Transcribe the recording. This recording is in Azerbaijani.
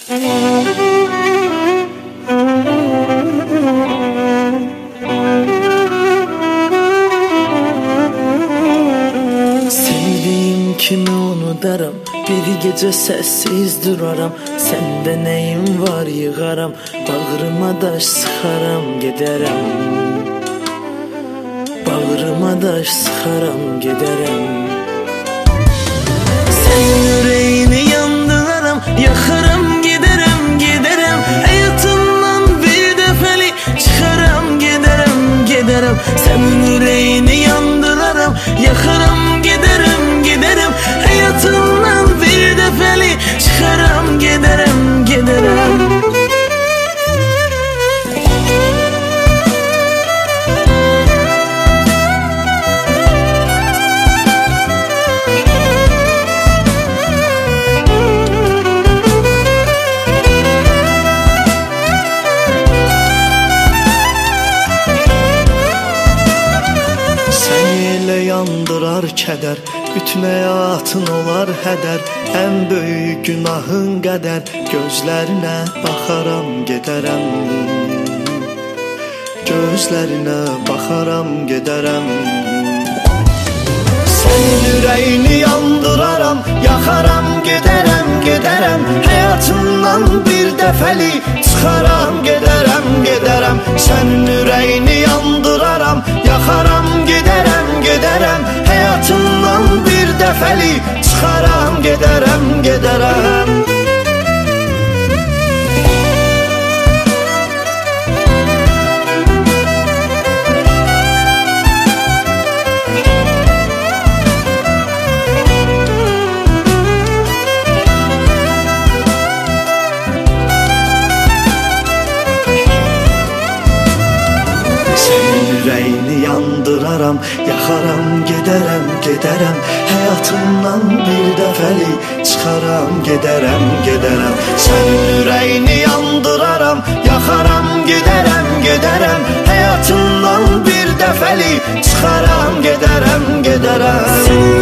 Sevdiğim kimi unudaram, bir gece sessiz duraram. Sende neyim var yığaram, bağrıma daş sıxaram giderem. Bağrıma daş sıxaram giderem. Senin yüreğini yandıraram, yakaram giderem giderem. Hayatımdan bir defeli çıkaram giderem giderem. Senin yüreğini yandıraram, yakaram giderem giderem. Hayatımdan bir defeli çıkaram giderem giderem. Yandırar kədər, bütün həyatın olar hədər. Ən böyük günahın qədər, gözlərinə baxaram gedərəm. Gözlərinə baxaram gedərəm. Sənin ürəyini yandıraram, yakaram gedərəm gedərəm. Həyatımdan bir dəfəli çıxaram gedərəm gedərəm. Sənin ürəyini yandıraram, yakaram gedərəm gedərəm. Həyatımdan bir dəfəli çıxaram gedərəm gedərəm. Yüreğini yandıraram, yakaram gedərəm gedərəm. Həyatımdan bir dəfəli çıxaram gedərəm gedərəm. Sənin ürəyini yandıraram, yakaram gedərəm gedərəm. Həyatımdan bir dəfəli çıxaram gedərəm gedərəm.